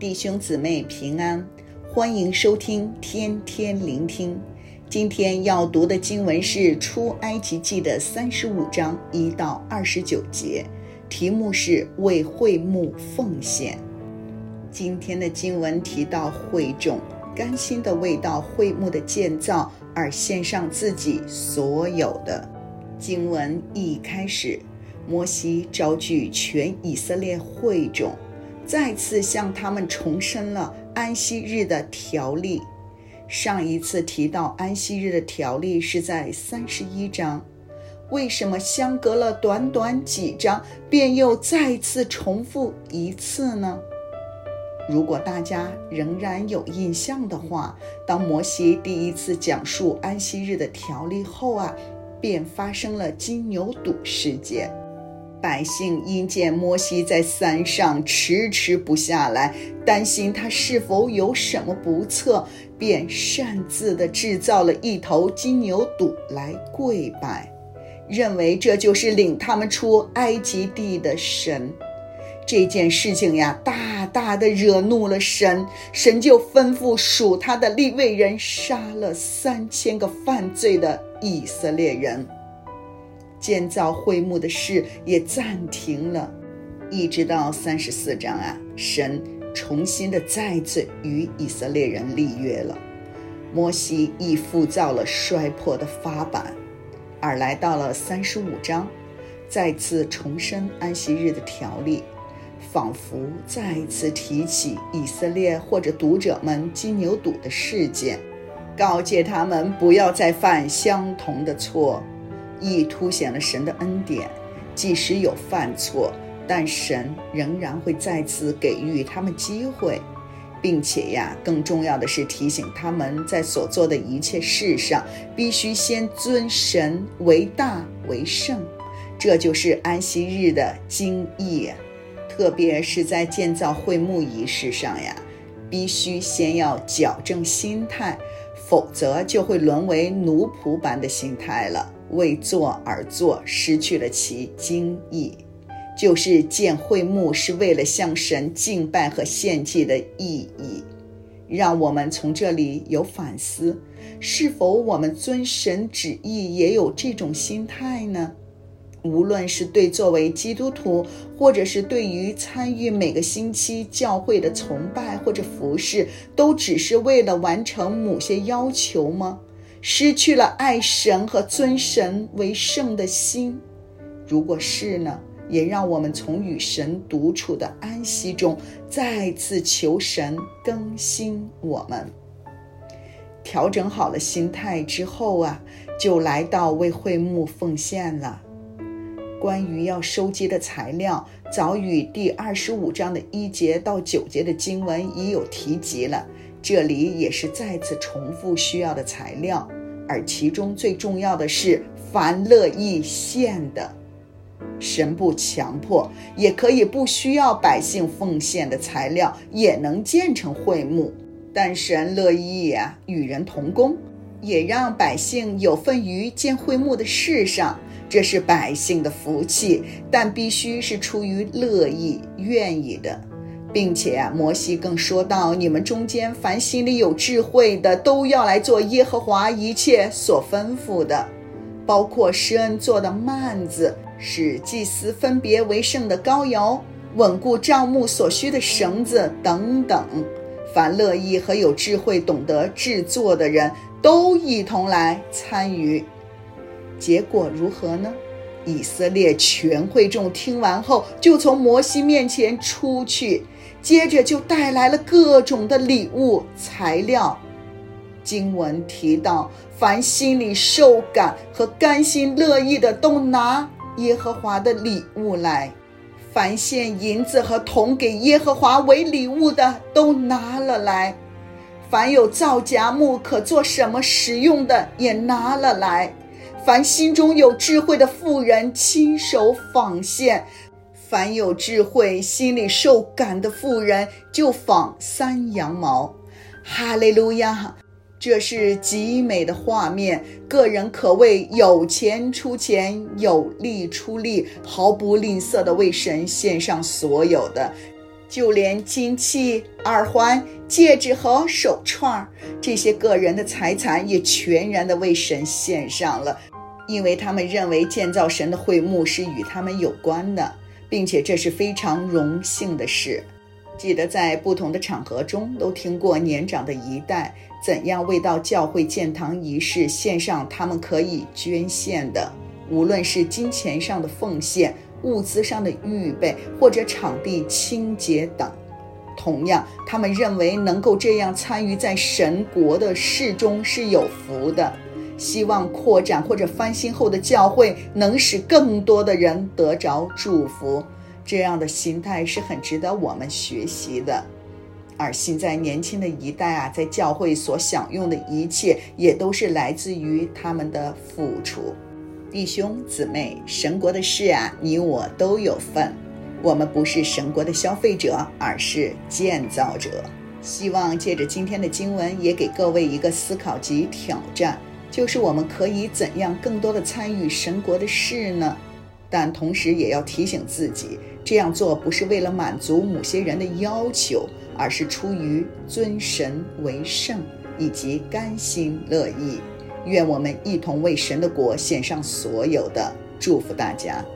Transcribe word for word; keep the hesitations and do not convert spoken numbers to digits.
弟兄姊妹平安，欢迎收听天天聆听。今天要读的经文是出埃及记的三十五章一到二十九节，题目是为会幕奉献。今天的经文提到会众甘心的为到会幕的建造而献上自己所有的。经文一开始，摩西召集全以色列会众，再次向他们重申了安息日的条例。上一次提到安息日的条例是在三十一章，为什么相隔了短短几章便又再次重复一次呢？如果大家仍然有印象的话，当摩西第一次讲述安息日的条例后啊，便发生了金牛犊事件。百姓因见摩西在山上迟迟不下来，担心他是否有什么不测，便擅自地制造了一头金牛犊来跪拜，认为这就是领他们出埃及地的神。这件事情呀，大大的惹怒了神，神就吩咐属他的利未人杀了三千个犯罪的以色列人。建造会幕的事也暂停了，一直到三十四章啊，神重新的再次与以色列人立约了。摩西亦复造了摔破的法版，而来到了三十五章，再次重申安息日的条例，仿佛再次提起以色列或者读者们金牛犊的事件，告诫他们不要再犯相同的错，亦凸显了神的恩典，即使有犯错，但神仍然会再次给予他们机会，并且呀，更重要的是提醒他们在所做的一切事上必须先尊神为大为圣，这就是安息日的精义。特别是在建造会幕仪式上呀，必须先要矫正心态，否则就会沦为奴仆般的心态了，为做而做，失去了其精义，就是建会幕是为了向神敬拜和献祭的意义。让我们从这里有反思，是否我们遵神旨意也有这种心态呢？无论是对作为基督徒，或者是对于参与每个星期教会的崇拜或者服事，都只是为了完成某些要求吗？失去了爱神和尊神为圣的心？如果是呢，也让我们从与神独处的安息中再次求神更新我们。调整好了心态之后啊，就来到为会幕奉献了。关于要收集的材料，早与第二十五章的一节到九节的经文已有提及了，这里也是再次重复需要的材料，而其中最重要的是凡乐意献的。神不强迫，也可以不需要百姓奉献的材料也能建成会幕，但神乐意啊与人同工，也让百姓有份于建会幕的事上，这是百姓的福气，但必须是出于乐意愿意的。并且啊，摩西更说到，你们中间凡心里有智慧的，都要来做耶和华一切所吩咐的，包括施恩做的幔子，使祭司分别为圣的膏油，稳固帐幕所需的绳子等等。凡乐意和有智慧懂得制作的人，都一同来参与。结果如何呢？以色列全会众听完后，就从摩西面前出去，接着就带来了各种的礼物材料。经文提到，凡心里受感和甘心乐意的，都拿耶和华的礼物来；凡献银子和铜给耶和华为礼物的，都拿了来；凡有造荚木可做什么使用的，也拿了来；凡心中有智慧的妇人亲手纺线，凡有智慧心里受感的妇人就纺三羊毛。哈利路亚！这是极美的画面，个人可谓有钱出钱，有力出力，毫不吝啬地为神献上所有的， 就连金器、耳环、戒指和手串，这些个人的财产也全然的为神献上了，因为他们认为建造神的会幕是与他们有关的，并且这是非常荣幸的事。记得在不同的场合中都听过年长的一代怎样为到教会建堂仪式献上他们可以捐献的，无论是金钱上的奉献、物资上的预备，或者场地清洁等。同样，他们认为能够这样参与在神国的事中是有福的，希望扩展或者翻新后的教会能使更多的人得着祝福。这样的心态是很值得我们学习的。而现在年轻的一代啊，在教会所享用的一切也都是来自于他们的付出。弟兄姊妹，神国的事啊，你我都有份。我们不是神国的消费者，而是建造者。希望借着今天的经文也给各位一个思考及挑战，就是我们可以怎样更多的参与神国的事呢？但同时也要提醒自己，这样做不是为了满足某些人的要求，而是出于尊神为圣以及甘心乐意。愿我们一同为神的国献上所有的，祝福大家。